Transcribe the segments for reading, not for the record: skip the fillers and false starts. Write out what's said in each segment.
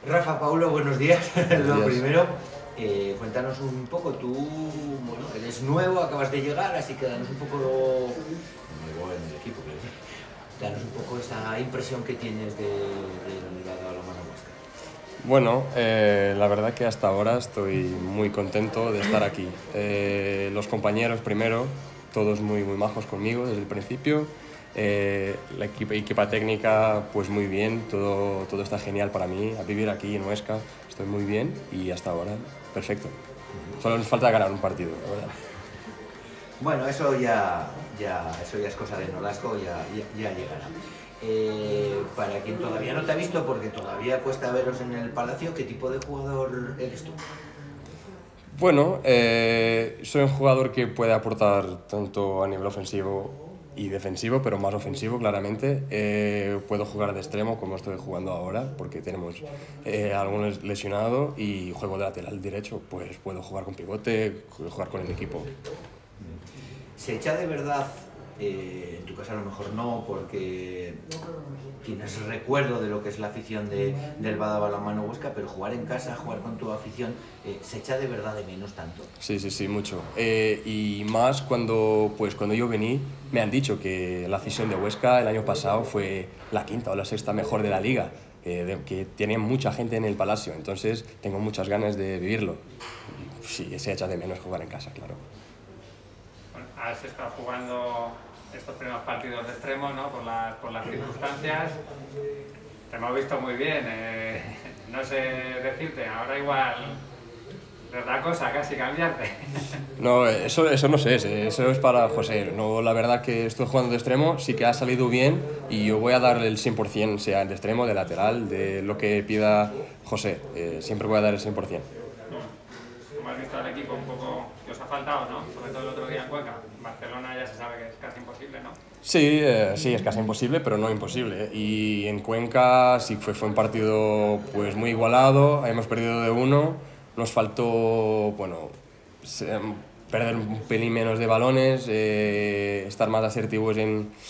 Rafa, Paulo, buenos días. Buenos Lo días. primero, cuéntanos un poco, tú, bueno, eres nuevo, acabas de llegar, así que danos un poco, nuevo en el equipo, quiero decir, danos un poco esa impresión que tienes del balonmano vasco. Bueno, la verdad que hasta ahora estoy muy contento de estar aquí. Los compañeros primero, todos muy majos conmigo desde el principio. La equipa técnica, pues muy bien, todo está genial para mí. A vivir aquí en Huesca estoy muy bien y hasta ahora perfecto. Solo nos falta ganar un partido, la verdad. Bueno, eso ya es cosa de Nolasco, ya llegará. Para quien todavía no te ha visto, porque todavía cuesta veros en el Palacio, ¿qué tipo de jugador eres tú? Bueno, soy un jugador que puede aportar tanto a nivel ofensivo y defensivo, pero más ofensivo claramente. Puedo jugar de extremo como estoy jugando ahora, porque tenemos algunos lesionados y juego de lateral derecho, pues puedo jugar con pivote, jugar con el equipo. ¿Se echa de verdad, en tu caso a lo mejor no, porque tienes recuerdo de lo que es la afición del Bada Balonmano Huesca, pero jugar en casa, jugar con tu afición, se echa de verdad de menos tanto? Sí, mucho. Y más cuando yo vení, me han dicho que la afición de Huesca el año pasado fue la quinta o la sexta mejor de la liga, que tiene mucha gente en el Palacio, entonces tengo muchas ganas de vivirlo. Sí, se echa de menos jugar en casa, claro. Bueno, has estado jugando estos primeros partidos de extremo, ¿no? Por las circunstancias. Te hemos visto muy bien. No sé decirte, ahora igual les da cosa casi cambiarte. No, eso no sé, eso es para José. No, la verdad que estoy jugando de extremo, sí que ha salido bien y yo voy a darle el 100%, sea de extremo, de lateral, de lo que pida José. Siempre voy a dar el 100%. Como has visto al equipo un poco que os ha faltado, ¿no? Sobre todo el otro día en Cuenca. Barcelona ya se sabe que es casi imposible, ¿no? Sí, sí, es casi imposible, pero no imposible. Y en Cuenca sí fue un partido pues muy igualado, hemos perdido de 1, nos faltó, bueno, perder un pelín menos de balones, estar más asertivos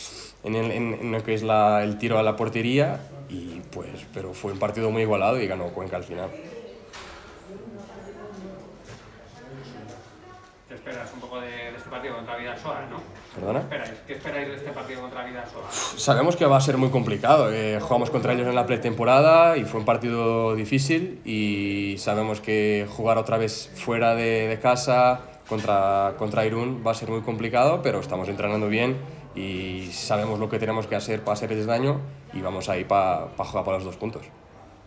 en lo que es el tiro a la portería, y pues, pero fue un partido muy igualado y ganó Cuenca al final. ¿Qué esperas un poco de este partido contra Vidasoa, no? ¿Perdona? ¿Qué esperáis de este partido contra Vidasoa? Sabemos que va a ser muy complicado. Jugamos contra ellos en la pretemporada y fue un partido difícil, y sabemos que jugar otra vez fuera de casa contra Irún va a ser muy complicado, pero estamos entrenando bien y sabemos lo que tenemos que hacer para hacerles daño, y vamos ahí para jugar para los 2 puntos.